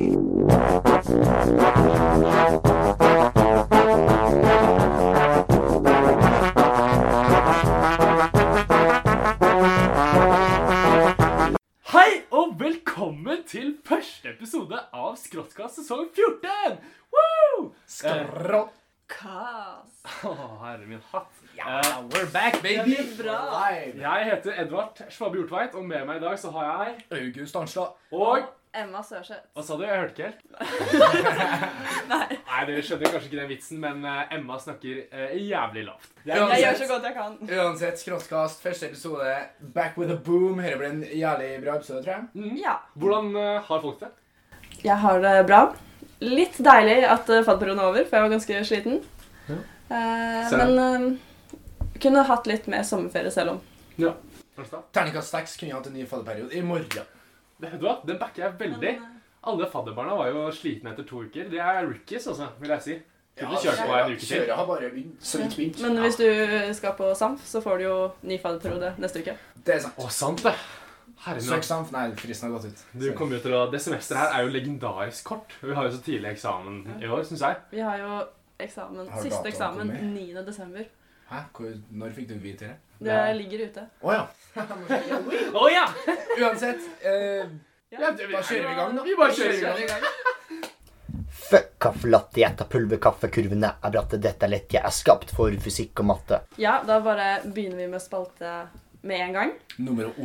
Hei og velkommen til første episode av Skråttkast sesong 14! Woo! Skråttkast. Herre min hatt. We're back, baby! Det blir bra. Live. Jeg heter Edvard Schwabe Hjortveit, og med meg I dag så har jeg... August Arnstad. Og... Emma Sørseth. Hva sa du? Jeg hørte ikke helt. Nei. Nei, dere skjønner kanskje ikke den vitsen, men Emma snakker jævlig lavt. Jeg gjør så godt jeg kan. Uansett, Skråttkast, første episode. Back with a boom. Her blir en jævlig bra episode, tror jeg. Ja. Hvordan har folk det? Jeg har det bra. Litt deilig at fadderperioden er over, for jeg var ganske sliten. Ja. Men kunne hatt litt mer sommerferie selv om. Ja. Arnstad? Terningkast 6 kunne hatt en ny fadderperiode I morgen. Vet du hva? Den backer jeg veldig. Alle fadderbarna var jo slitne etter 2 uker. De er rookies også, vil jeg si. Kunne kjørt på en uke til. Kjøret har bare begynt, så vidt begynt. Men hvis du skal på SAMF, så får du jo ny fadderperiode neste uke. Det sant. Å, sant det. Herre Søk SAMF. Nei, fristen har gått ut. Du kommer jo til å... Det semesteret her er jo legendarisk kort. Vi har jo så tidlig eksamen I år, synes jeg. Vi har jo eksamen, Har siste datoen eksamen kommet? 9. desember. Hæ? Når fikk du vite det? Det ligger ute. Åja. Åja! Uansett, Ja, da kjører vi I gang da. Vi bare kjører I gang. Fuck kaffelatte, jeg tar pulverkaffekurvene er bratte, dette lett, jeg skapt for fysikk og matte. Ja, da bare begynner vi med spalte med en gang. Nummer 1.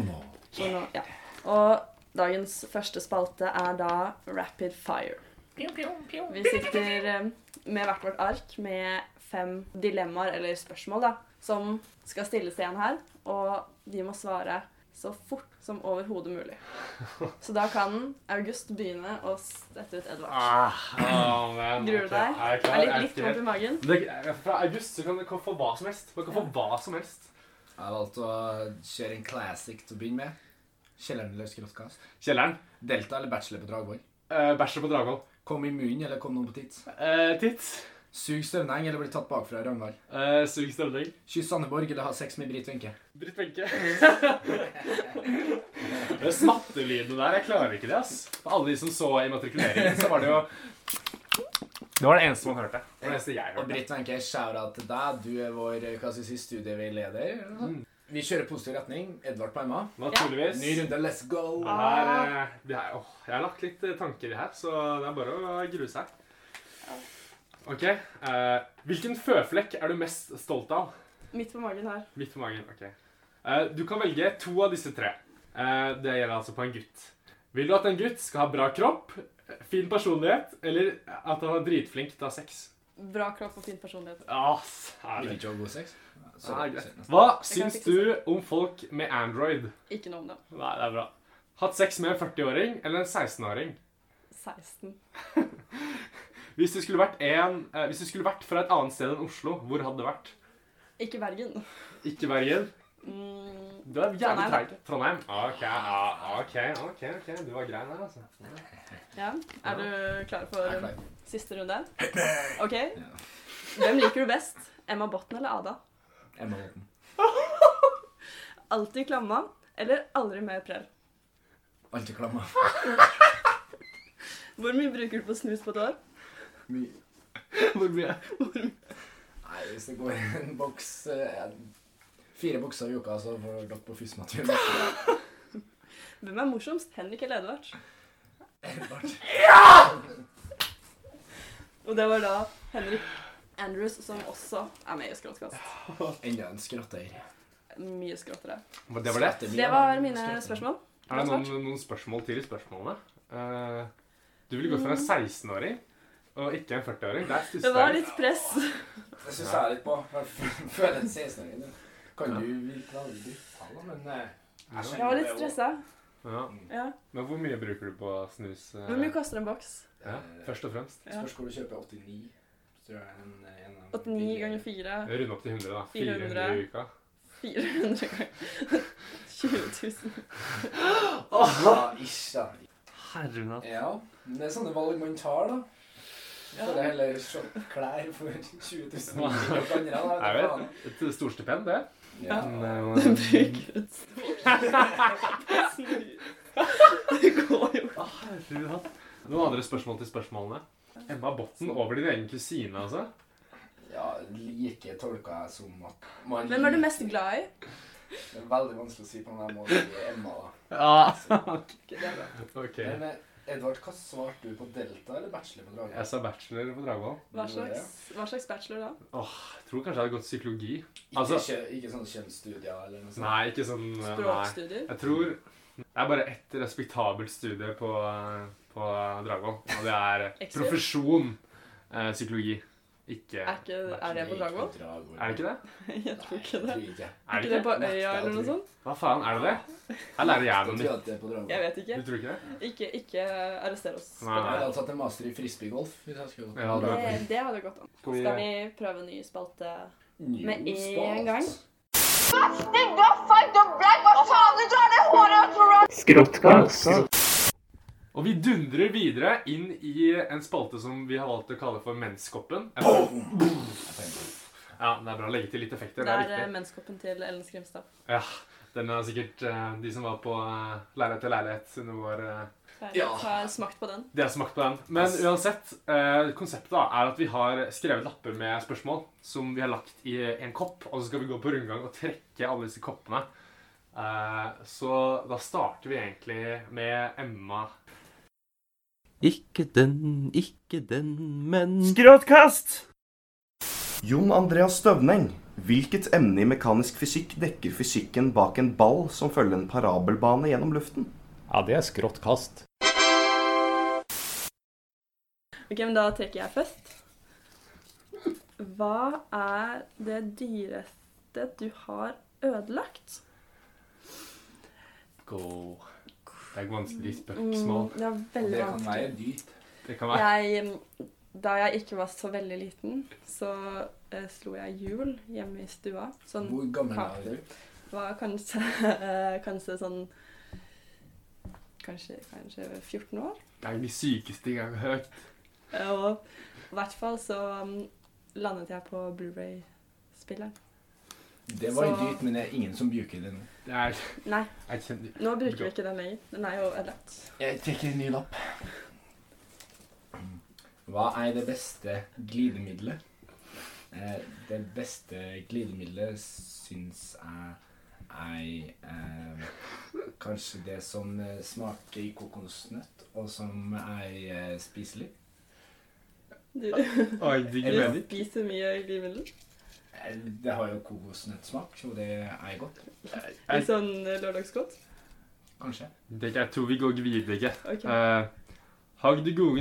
Og dagens første spalte da Rapid Fire. Vi sitter med hvert vårt ark med 5 dilemmaer eller spørsmål da, som skal stilles igjen her, og de må svare så fort som overhodet mulig. Så da kan August begynne å sette ut Edvard. Gruer du deg? Jeg klar. Litt vondt I magen? Fra august så kan du få hva som helst. Man kan få hva som helst. Jeg har valgt å kjøre en classic til å begynne med. Kjelleren eller Skråttkast. Kjelleren. Delta eller bachelor på Dragvoll. Bæsjer på Dragvoll. Kom I munnen eller kom noen på tits. Tits. Sug støvneng eller bli tatt bakfra Ragnvald. Sug støvning. Kyss Anneborg eller ha sex med Britt Wenche. Britt Wenche. Det smattelydene der, jeg klarer ikke det, ass. For alle de som så immatrikuleringen, så var det jo... Det var det eneste man hørte. Det var det eneste jeg hørte. Og Britt Wenche, shout-out til deg. Du vår, hva skal jeg si, studieveileder. Vi kjører positiv retning. Edvard på Emma. Naturligvis. Ny runde, let's go! Jeg har lagt litt tanker I her, så det bare å grue seg. Ok, hvilken føflekk du mest stolt av? Midt på magen her. Midt på magen, ok. Du kan velge 2 av disse 3. Det gjelder altså på en gutt. Vil du at en gutt skal ha bra kropp, fin personlighet, eller at han dritflink til å ha sex? Bra kropp og fin personlighet. Vil ikke ha god sex? Hva syns du om folk med Android? Ikke noe om det. Nei, det bra. Hatt sex med en 40-åring eller en 16-åring? 16. Hvis du skulle vært fra et annet sted enn Oslo, hvor hadde det vært? Ikke Bergen. Ikke Bergen? Du jævlig treig. Trondheim? Ok. Du var grei der, altså. Ja, du klar for klar. siste runde? Ok. Hvem liker du best? Emma Botten eller Ada? Emma Botten. Alltid klamma, eller aldri mer prell? Alltid klamma. Hvor mye bruker du på snus på et år? Mye. Hvor mye? Nei, hvis det går en boks... 4 bokser I uka, så får dere på fysmatur. Hvem morsomst? Henrik eller Edvard? Edvard. Og det var da Henrik Andrews som også med I Skråttkast. Enda en skråtter. Mye skråttere. Det var det? Det var mine spørsmål. Er det noen spørsmål til I spørsmålene? Du ville gått for en 16-åring, og ikke en 40-åring. Det var litt press. Det synes jeg litt på. Jeg føler en 16-åring. Kan du virkelig aldri bruke men... Jeg var litt stresset. Ja. Men hvor mye bruker du på snus? Hvor mye koster en boks? Ja, først og fremst. Spørs hvor du kjøper 89. Tror jeg 89 ganger 4. Rund opp til 100 da. 400 I uka. 400 ganger 20 000. Ikke. Herregud. Ja, det sånne valg man tar da. Så det heller shoppe klær for 20 000 og andre. Jeg vet, et stort stipend det. Ja. Du bruker et stort. Det går jo. Herregud. Noen andre spørsmål til spørsmålene? Emma Botten over din egen kusine, altså? Ja, like tolka jeg som at man... Hvem er du mest glad i? Det er veldig vanskelig å si på denne måten i Emma, da. Ja. Ikke det da. Ok. Men Edvard, hva svarte du på Delta eller Bachelor på Dragvoll? Jeg sa bachelor på Dragvoll. Hva slags bachelor da? Jeg tror kanskje jeg hadde gått psykologi. Ikke sånn kjønnsstudier eller noe sånt? Nei, ikke sånn... Språkstudier? Nei. Jeg tror det er bare ett respektabelt studie på Dragvoll, og det er profesjon psykologi. Ikke... Er det på Dragvoll? Er det ikke det? Jeg tror ikke det. Er Ikke det på Øya eller noe sånt? Hva faen, er det det? Her lærer jeg noe nytt. Jeg vet ikke. Du tror ikke det? Ikke arrester oss. Nei. Jeg hadde tatt en master i frisbeegolf. Hvis jeg skulle Ja, Det hadde gått an. Skal vi prøve en ny spalte med Ny en gang? Og vi dundrer videre inn i en spalte som vi har valgt å kalle for Menskoppen. Ja, det er bra å legge til litt effekter. Det er viktig. menskoppen til Ellen Skrimstad. Ja, den er sikkert de som var på Leilighet til leilighet under vår... Har smakt på den. De har smakt på den. Men uansett, konseptet da er at vi har skrevet lapper med spørsmål som vi har lagt i en kopp, og så skal vi gå på rundgang og trekke alle disse koppene. Så da starter vi egentlig med Emma. Ikke den, men... Skråtkast! Jon Andreas Støvneng, hvilket emne i mekanisk fysikk dekker fysikken bak en ball som følger en parabelbane gjennom luften? Ja, det er skråtkast. Ok, men da trekker jeg først. Hva er det dyreste du har ødelagt? Go. Det er et vanskelig spørsmål. Det er veldig Det kan vanskelig. være dyrt. Det kan være. Da jeg ikke var så veldig liten, så slo jeg hjul hjemme i stua. Sånn, Hvor gammel er du? var kanskje sånn... Kanskje 14 år. Det er de sykeste jeg har hørt. Og i hvert fall så landet jeg på Blu-ray-spilleren. Det var jo Så- dyrt, men det er ingen som bruker det nå. Det er... Nei, Jeg kjenner... nå bruker vi ikke den lenger. Den er jo ødelagt. Jeg trekker en ny lapp. Hva er det beste glidemiddelet? Det beste glidemiddelet syns jeg er kanskje det som smaker i kokosnøtt, og som er spiselig. Du Oi, det gir mening. spiser mye glidemiddel. Det har jo kokosnøttsmak, og det er godt. I sånn lørdagsgodt. Kanskje. Jeg tror vi går videre. Ok. Har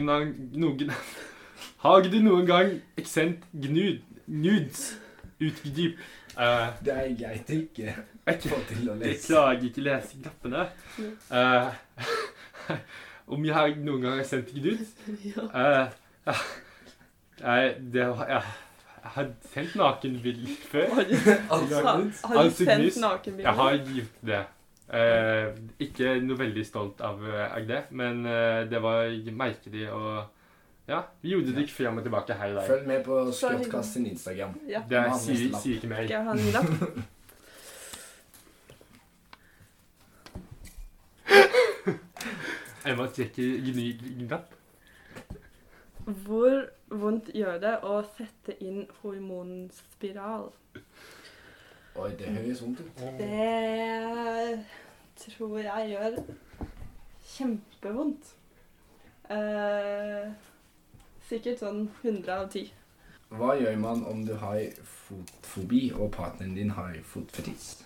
du noen gang sendt nudes utdyp? Det er greit å ikke få til å Jeg lese. klarer ikke lese knappene. Om jeg har noen gang sendt nudes? Ja. Jeg har sendt nakenbilder før. Har du Altså, sendt gnus. nakenbilder? Jeg har gjort det. Ikke noe veldig stolt av det, men det var merkelig og... Ja, vi gjorde det ikke frem og tilbake her i dag. Følg med på Skråtkast sin Instagram. Ja. Det Nå har vi sier neste lapp. ikke mer. Skal jeg ha en ny lapp? Emma trekker gnapp. Hvor vondt gjør det å sette inn hormonspiral? Oi, det høres vondt ut. Det tror jeg gjør kjempevondt. Sikkert sånn 100 av 10. Hva gjør man om du har fotfobi og partneren din har fotfetis?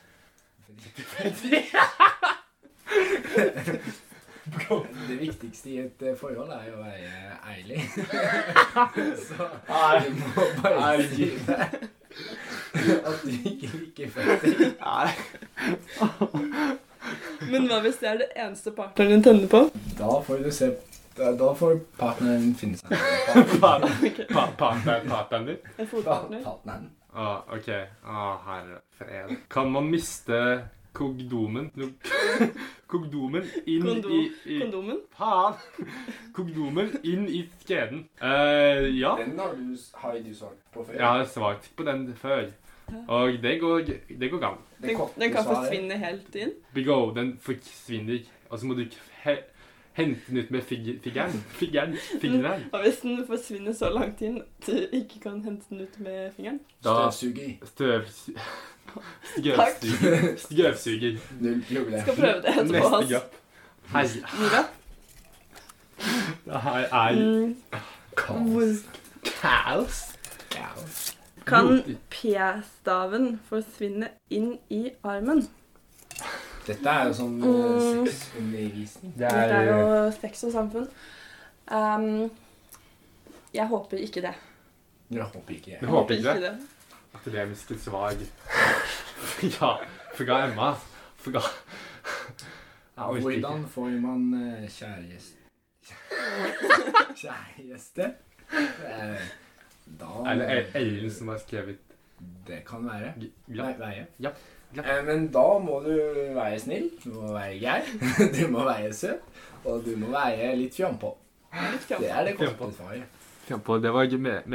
Det viktigste i et forhold er jo å være ærlig. Så du må bare si det. At du ikke liker føtter. Men hva hvis det er det eneste partneren tenner på? Da får du se. Da får partneren finne seg. Partneren din? En fotpartner? Partneren. Ok. Herre fred. Kan man miste kogdomen inn i... Kondomen? Faen! Kogdomen inn i skjeden. Ja. Den har du svart på før. Jeg har svart på den før. Og det går gang. Den kan forsvinne helt inn. Den forsvinner. Og så må du Hente den ut med fingeren. Og hvis den forsvinner så langt inn, at du ikke kan hente den ut med fingeren? Støvsuger. Null problem. Skal prøve det etterpå. Neste gapp. Mira? Det her er kaos. Kan P-staven forsvinne inn i armen? Dette er jo sånn sexundervisning. Det er jo sex og samfunn. Jeg håper ikke det. Jeg håper ikke Du håper ikke det? Akademiske svar. Forga Emma. Hvordan får man kjæreste? Eller Eilen som har skrevet. Det kan være. Ja. Veie. Ja. Men da må du være snill, du må være gær, du må være søt, og du må være litt fjampå. Det er det korte svaret. Fjampå, det var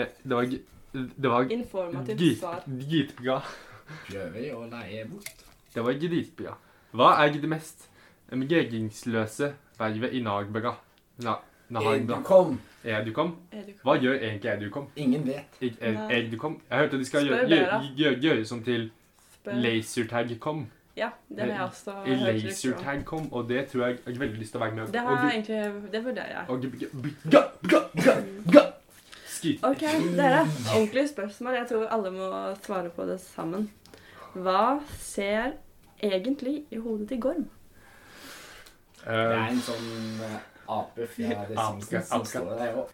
informativt svar. Gitbra. Prøver å leie bort. Det var gitbra. Hva er det mest meningsløse vervet i Nagbra? Edukom. Edukom? Hva gjør egentlig Edukom? Ingen vet. Edukom? Jeg hørte de skal gjøre sånn til Lasertag.com. Ja, det har jeg også hørt. Lasertag.com, og det tror jeg har veldig lyst til å være med. Det vurderer jeg. Ok, dere. Ordentlig spørsmål. Jeg tror alle må svare på det sammen. Hva ser egentlig i hodet til Gorm? Det er en sånn ape fra The Simpsons som står der og...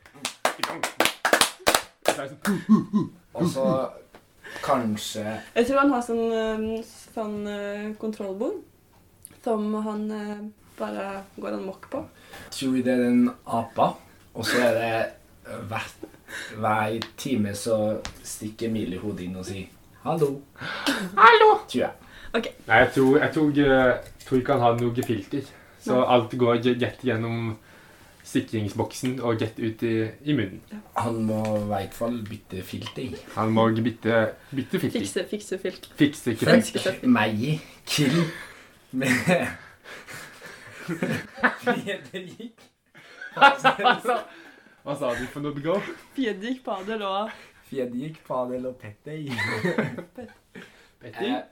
Og så kanskje... Jeg tror han har sånn kontrollbord som han bare går en mokk på. Jeg tror det er den apa, og så er det hver time så stikker Emilie hodet inn og sier hallo. Hallo! Tror jeg. Okay. Nei, jeg tror ikke han har noe filter. Så alt går rett gjennom sikringsboksen og rett ut i munnen. Han må i hvert fall bytte filter. Han må bytte filter. Fikse filter. Fuck meg, kill med Fredrik. Hva sa du for noe begå? Fredrik, Padel og... Fredrik, Padel og Petter. Petter?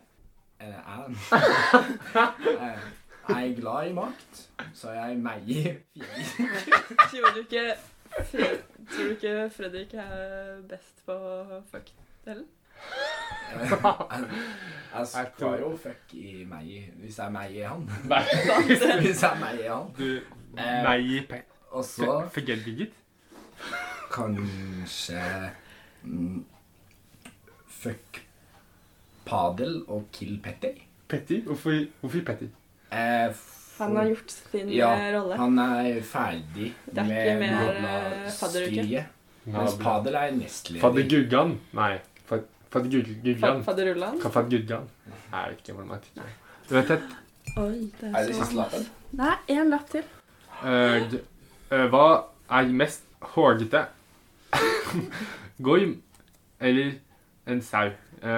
Jeg er glad i makt, så jeg meier Fredrik. Tror du ikke Fredrik er best på fuck, eller? Jeg skal jo fuck i meg, hvis jeg meier han. Hvis jeg meier han. Du meier Petter. Og så... Forgeldigget? Kanskje... fuck Padel og kill Petter. Petter? Hvorfor Petter? Han har gjort sin rolle. Han er ferdig med fadderuke. Mens Padel er nestleder. Fadderguggan? Nei. Fadderguggan. Fadderullan? Fadderguggan? Jeg vet ikke hvordan man titter. Du vet det? Oi, det er det siste lappen? Nei, en lapp til. Hva er mest hårgete? Gorm eller en sau?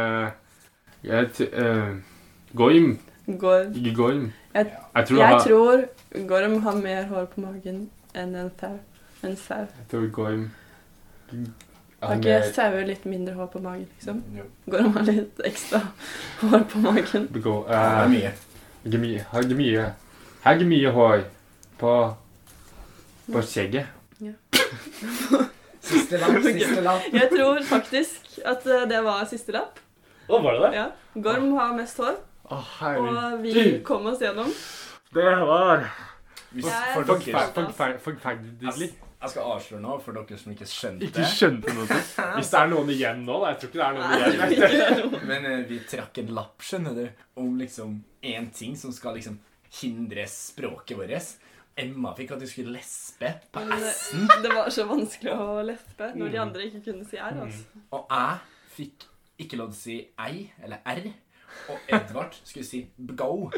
Gorm. Gorm. Jeg tror Gorm har mer hår på magen enn en sau. Jeg tror Gorm har ikke sauer litt mindre hår på magen, liksom? Gorm har litt ekstra hår på magen. Det er mye. Har ikke mye hår på skjegget. Ja. Siste lapp. Jeg tror faktisk at det var siste lapp. Var det det? Ja. Gorm har mest hår. Og vi kom oss gjennom. Det var forferdelig. Jeg skal avsløre nå for dere som ikke skjønte. Ikke skjønte noe. Hvis det er noen igjen nå, da. Jeg tror ikke det er noen igjen. Men vi trakk en lapp, skjønner du, om liksom en ting som skal liksom hindre språket vårt. Emma fikk at du skulle lespe på S-en. Det var så vanskelig å lespe når de andre ikke kunne si R, altså. Og jeg fikk ikke lov til å si ei, eller R. Og Edvard skulle si begå.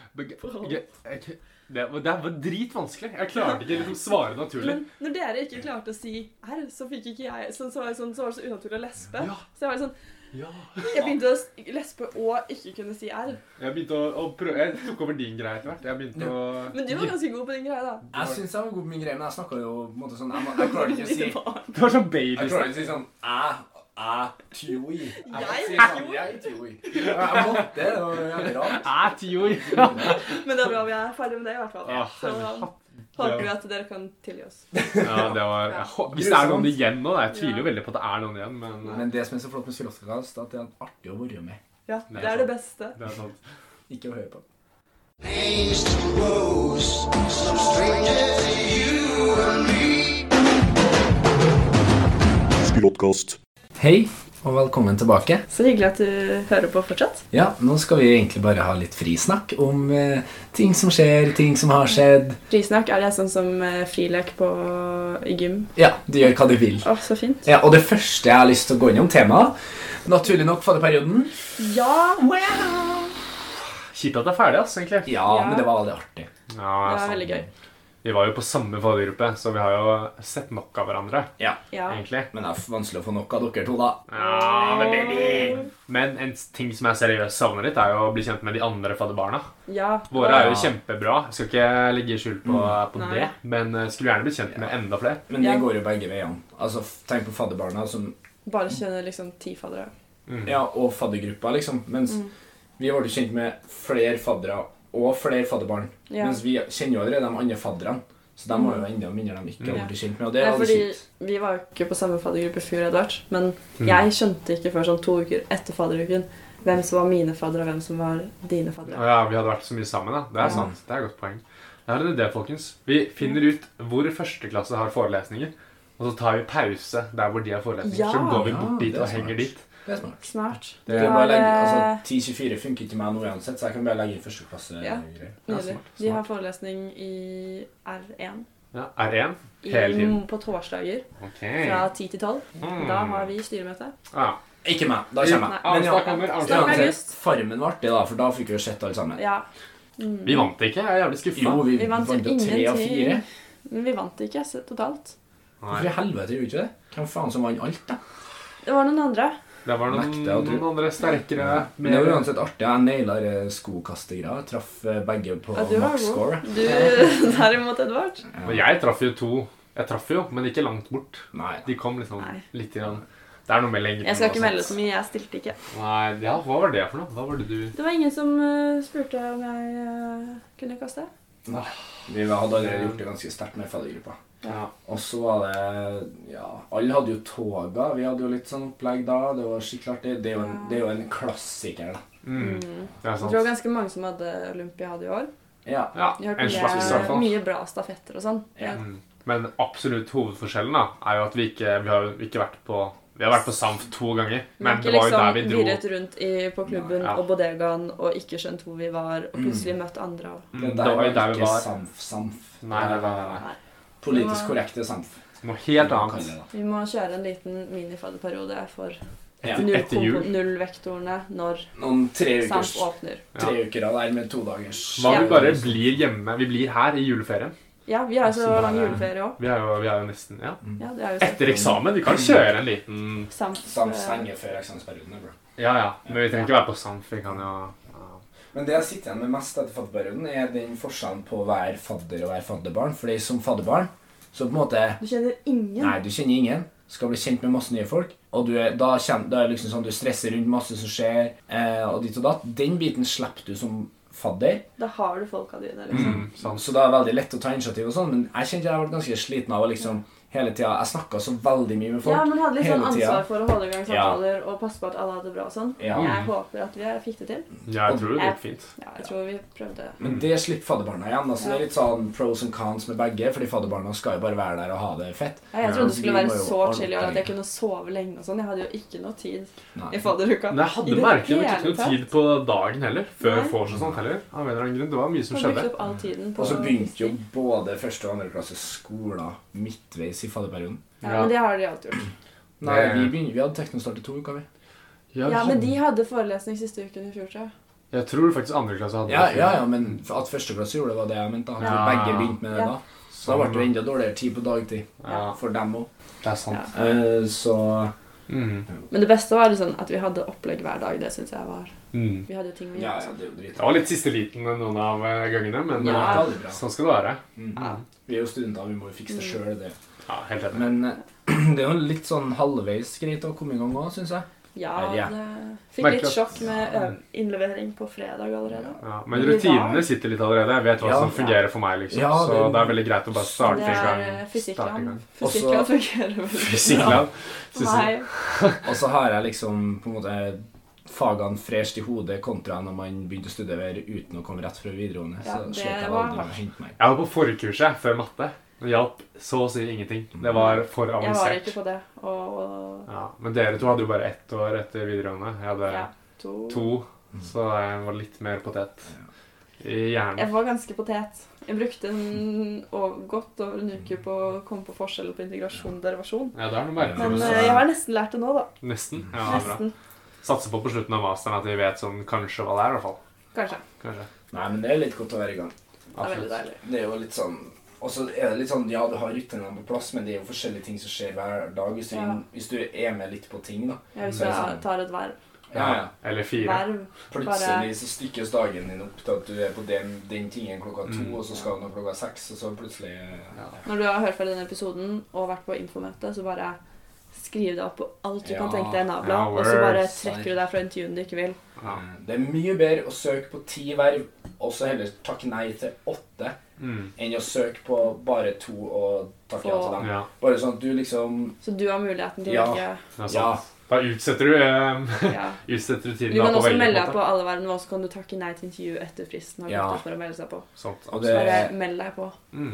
Det var dritvanskelig. Jeg klarte ikke å svare naturlig. Men når dere ikke klarte å si R, så fikk ikke jeg så var det så unaturlig å lespe. Så jeg var sånn Ja. Jeg begynte å lespe og ikke kunne si R. Jeg begynte å prøve. Jeg tok over din greie etter hvert. Jeg begynte å... Men du var ganske god på din greie, da. Jeg synes jeg var god på min greie, men jeg snakket jo på en måte sånn, jeg klarer ikke å si, Det var sånn baby. jeg klarer ikke å si sånn, tjoi. Jeg tjoi. Jeg måtte, det var jævlig rart. Tioi. Men det er bra vi er ferdig med det, i hvert fall. Så håper vi at dere kan tilgi oss. Ja, det var... Hvis det er noen igjen nå, jeg tviler jo veldig på at det er noen igjen, men... Men det som er så flott med Skråtkast, at det er artig å være med. Ja, det er det beste. Det er sant. Ikke å høre på. Names to rose, some stranger to you and me. Skråtkast. Hei, og velkommen tilbake. Så hyggelig at du hører på fortsatt. Ja, nå skal vi egentlig bare ha litt frisnakk om ting som skjer, ting som har skjedd. Frisnakk, er det sånn som frilek i gym? Ja, du gjør hva du vil. Åh, så fint. Ja, og det første jeg har lyst til å gå innom temaet, naturlig nok fadderperioden. Ja! Kjipt at det er ferdig, egentlig. Ja, men det var veldig artig. Det var veldig gøy. Vi var jo på samme faddergruppe, så vi har jo sett nok av hverandre, Ja, egentlig. men det er vanskelig å få nok av dere to da. Ja, men baby! Men en ting som jeg seriøst savner litt, er jo å bli kjent med de andre fadderbarna. Ja. Våre er jo kjempebra. Jeg skal ikke legge skyld på Nei. det, men skulle gjerne blitt kjent med enda flere. Men det Ja. går jo begge veiene. Altså, tenk på fadderbarna som, Bare kjenner liksom 10 faddere. ja, og faddergruppa liksom, mens vi var jo kjent med flere faddere og flere fadderbarn, Ja. mens vi kjenner jo allerede de andre fadderne, så de var jo enda mindre de ikke har blitt kjent med, og det Nei, er veldig fordi kjipt. vi var jo ikke på samme faddergruppe før Edvard, men jeg skjønte ikke før sånn 2 uker etter fadderuken hvem som var mine faddere og hvem som var dine faddere. Ja, vi hadde vært så mye sammen, da. Det er sant. Det er et godt poeng. Jeg har en idé, folkens. Vi finner ut hvor første klasse har forelesninger, og så tar vi pause der hvor de har forelesninger. Ja. Så går vi Ja, bort dit det er og henger smart. dit. Det er smart. Smart. Det De er bare har, å legge, altså 10-24 funker ikke meg nå uansett, så jeg kan bare legge inn første klasse Ja. greier. nydelig. De har forelesning i R1 Ja, R1 hele tiden. på torsdager Ok. fra 10 til 12. Da har vi styremøte. Ja. Ikke meg, da kommer jeg. Nei. Men ja, Arnstad kommer. Starten Arnstad. av august. Farmen var artig da, for da fikk vi jo sett alle sammen. Ja. Vi vant ikke. Jeg er jævlig skuffa. Jo, vi Vi vant vant jo 3 av 4. ingenting. Men vi vant ikke totalt. Hvorfor i helvete gjorde vi ikke det? Hvem faen som vant alt da? Det var noen andre. Det var Nekter jeg å tro. noen andre sterkere. Men det var uansett artig. Jeg nailet skokastegreier. Traff begge på Ja, du var max god. score. Du derimot, Edvard. Men jeg traff jo 2. Jeg traff jo, men ikke langt bort. Nei. De kom liksom Nei. litt grann. Det er noe med lengden. Jeg skal ikke og melde sånt. så mye, jeg stilte ikke. Nei, ja, hva var det for noe? Hva var det du... Det var ingen som spurte om jeg kunne kaste. Vi hadde allerede gjort det ganske sterkt med faddergruppa. Ja. Og så var det, ja, alle hadde jo toga. Vi hadde jo litt sånn opplegg da. Det var skikkelig artig. Det er jo en klassiker da. Det er Jeg sant. tror ganske mange som hadde olympiade i år. Ja. Ja, Vi har en slags i hvert hørt fall. mye bra stafetter og sånn. Ja. Men absolutt hovedforskjellen da, er jo at vi har jo ikke vært på... Vi har vært på SAMF 2 ganger, Vi men har det ikke var jo der liksom vi dro... virret rundt på klubben Ja. og bodegaen og ikke skjønt hvor vi var, og plutselig møtt andre. Og... Det Det der var jo var der vi ikke var. samf. Nei. Nei. Politisk korrekte samf. Noe helt Kan man annet. kalle det da. Vi må kjøre en liten minifadderperiode for Ja. Etter jul. nullvektorene når Noen 3 SAMF ukers, åpner. 3 uker av der med 2 dagers. Hva om vi Ja. bare blir hjemme? Vi blir her i juleferien. Ja, vi har jo så Så lang bare- juleferie òg. Vi er jo nesten, ja. Ja, det er jo Etter eksamen, vi kan kjøre en liten... SAMF. Samf stenger før eksamensperioden, bro. Ja, men vi trenger ikke være på SAMF, vi kan jo... Men det jeg sitter igjen med mest etter fadderperioden er den forskjellen på å være fadder og være fadderbarn. Fordi som fadderbarn, så på en måte... Du kjenner ingen. Nei, du kjenner ingen. Skal bli kjent med masse nye folk. Og da er det liksom sånn, du stresser rundt masse som skjer, og ditt og datt. Den biten slipper du som fadder. Da har du folka dine, liksom. Sant. Så det er veldig lett å ta initiativ og sånn, men jeg kjente jeg var ganske sliten av å liksom hele tiden, jeg snakket så veldig mye med folk. Ja, man hadde litt sånn hele tiden. ansvar for å holde i gang Ja. samtaler og passe på at alle hadde det bra og sånn. Ja. Jeg håper at vi fikk det til. Ja, jeg tror det gikk fint. Ja, jeg tror vi prøvde. Men det slipper fadderbarna igjen. Altså, Det er litt sånn pros and cons med begge, fordi fadderbarna skal jo bare være der og ha det fett. Ja, jeg trodde det skulle vi være må jo så ordne chill i år at jeg penger. kunne sove lenge og sånn. Jeg hadde jo ikke noe tid Nei. i fadderuka. Men jeg hadde I det merket jo ikke hele noe tatt. tid på dagen heller, før Nei. vors og sånt heller. Av en eller annen grunn, det var mye som Man brukte skjedde. opp all tiden på Og så begynte jo visning. både første og andre klasse skoler midtveis i fadderperioden. Ja, men det har de alltid gjort. Nei, vi hadde teknostart i 2 uker, vi. Ja, men de hadde forelesning siste uken i fjor, tror jeg. Jeg tror faktisk andre klasse hadde Ja, men at første klasse gjorde det var det jeg mente. At Ja. begge begynte med det Ja. da. Så da ble det enda dårligere tid på dagtid. Ja, For dem også. det er sant. Så Men det beste var liksom at vi hadde opplegg hver dag. Det synes jeg var... Vi hadde jo ting å gjøre. Ja, det er jo dritt. Det var litt siste liten noen av gangene, men Ja. Det er aldri bra. sånn skal det være. Ja. Vi er jo studenter, vi må jo fikse det selv, det. Ja, helt enig. Men det er jo litt sånn halvveis greit å komme i gang også, synes jeg. Ja, Ja. det fikk Merker litt at- sjokk med innlevering på fredag allerede. Ja, men rutinene sitter litt allerede. Jeg vet hva Ja. som fungerer for meg, liksom. Ja, Så det er veldig greit å bare starte Det i gang. er Starte i gang. fysikkland. Fysikkland fungerer veldig Fysikkland. for meg. Og så har jeg liksom på en måte fagene fresht i hodet kontra når man begynte å studere uten å komme rett fra videregående. Ja, Så det slett jeg var aldri med hardt. å hente meg. Jeg var på forkurset før matte. Det hjalp så å si ingenting. Det var for Jeg var avansert. ikke på det. Og Ja, men dere to hadde jo bare 1 år etter videregående. Jeg hadde ja, 2. 2, så jeg var litt mer potet i hjernen. Jeg var ganske potet. Jeg brukte godt over en uke på å komme på forskjell på integrasjon og derivasjon. Ja, det er noe mer. Men jeg har nesten lært det nå, da. Nesten. Ja, bra. Nesten. Satser på slutten av masteren at vi vet sånn kanskje hva det er, i hvert fall. Kanskje. Nei, men det er litt godt å være i gang. Det er veldig deilig. Det er jo litt sånn... Og så er det litt sånn, ja, du har rutinene på plass, men det er jo forskjellige ting som skjer hver dag. Hvis du er med litt på ting, da. Ja, hvis Så er det jeg sånn- tar et verv. Ja. Eller 4. Verv. Plutselig så stykkes dagen din opp til at du er på den tingen klokka 2, og så skal du nå klokka 6, og så plutselig... Når du har hørt fra denne episoden og vært på infomøte, så bare skriv deg opp på alt du kan tenke deg i Nabla, Ja, og så bare words. trekker du deg fra intervjuen du ikke vil. Ja. Det er mye bedre å søke på 10 verv, og så heller takke nei til 8, enn å søke på bare 2 og takke ja til dem. Ja, Bare sånn at du liksom... Så du har muligheten til å Ja. velge. det er sant. Ja. Da utsetter du, Ja. utsetter du tiden Du da kan på å også velge, melde på en deg på alle verden, og så kan du takke nei til intervju etter fristen har Ja. gått ut for å melde seg på. måte. Sant. Og Så det bare er meld deg på.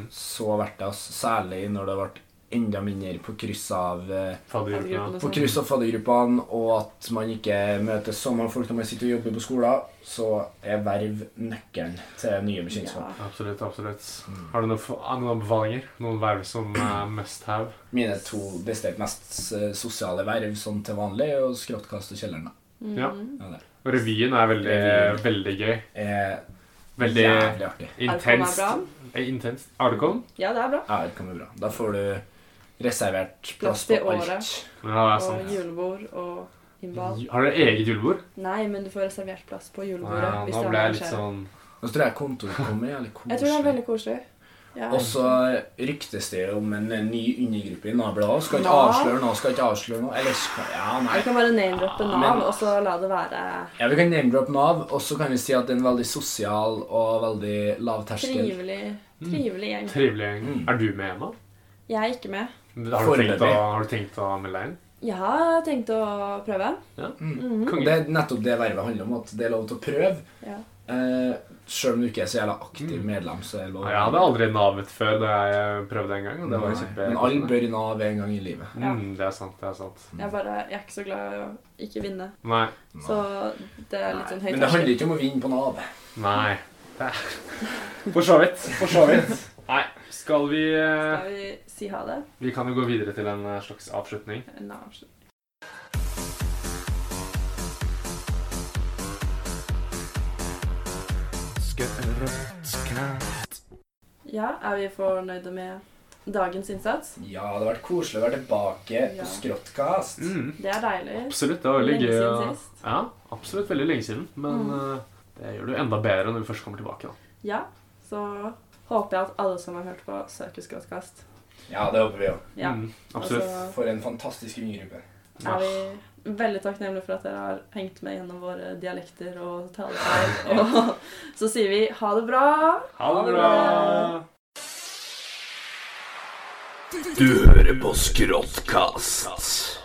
så verdt det, altså. Særlig når det har vært enda mindre på kryss av Faddergruppene. på kryss av faddergruppene, og at man ikke møter så mange folk når man sitter og jobber på skolen, så er verv nøkkelen til nye bekjentskap. Ja. Absolutt, absolutt. Har du noen anbefalinger? Noen verv som must have? Mine 2 desidert mest sosiale verv sånn til vanlig er jo skråttkast og kjelleren. Da. Ja. Ja, det Og revyen er veldig, Revyen. veldig gøy. er Veldig jævlig artig. intenst. Arcon Intenst. Arcon? Ja, det er bra. Ja, det kommer bra. Da får du reservert plass Plass på til året. alt. Ja, det er Og sant. julebord og innball. Har dere eget julebord? Nei, men du får reservert plass på julebordet. Ja, hvis nå du ble jeg litt arrangerer. sånn... Nå tror jeg kontoret kommer jævlig koselig. Jeg tror det er veldig koselig. Ja. Og så ryktes det om en ny undergruppe i Nabla. Skal ikke Nav? avsløre noe, skal ikke avsløre noe. Eller skal... Ja, nei. Vi kan bare name-droppe Nav, Men- og så la det være Ja, vi kan name-drop Nav, og så kan vi si at det er en veldig sosial og veldig lavterskel. trivelig gjeng. Trivelig gjeng. Er du med, Emma? Jeg er ikke med. Har du tenkt å melde deg inn? Jeg har tenkt å prøve. Konge. Det er nettopp det vervet handler om, at det er lov til å prøve. Ja. Selv om du ikke er så jævla aktiv medlem, så er det lov. Ja, jeg hadde aldri navet før da jeg prøvde en gang, og det var jo Nei, kjempe... men alle bør nav en gang i livet. Det er sant, det er sant. Jeg er ikke så glad i å ikke vinne. Nei, Så det er litt sånn høyt Men det handler ikke om å vinne på Nav. nei. Det er... For så vidt, for så vidt. Nei, skal vi... Skal vi si ha det? Vi kan jo gå videre til en slags avslutning. Nav. Ja, er vi fornøyde med dagens innsats? Ja, det har vært koselig å være tilbake Ja. på Skråttkast. Det er deilig. Absolutt, det var veldig Lenge gøy. siden sist. Ja, absolutt veldig lenge siden, men det gjør det jo enda bedre når vi først kommer tilbake da. Ja, så håper jeg at alle som har hørt på, søker Skråttkast. Ja, det håper vi òg. Ja, Absolutt. altså For en fantastisk undergruppe. er vi veldig takknemlige for at dere har hengt med gjennom våre dialekter og talefeil. Og så sier vi ha det bra! Ha det bra! Du hører på Skråttkast.